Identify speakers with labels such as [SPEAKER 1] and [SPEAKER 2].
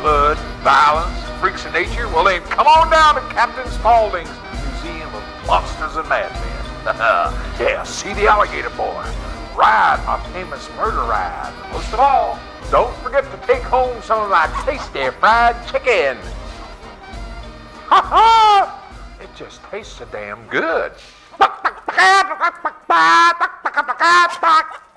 [SPEAKER 1] blood, violence, freaks of nature, well then come on down to Captain Spaulding's Museum of Monsters and Madmen. Yeah, see the alligator boy. Ride my famous murder ride. Most of all, don't forget to take home some of my tasty fried chicken. Ha ha! It just tastes so damn good.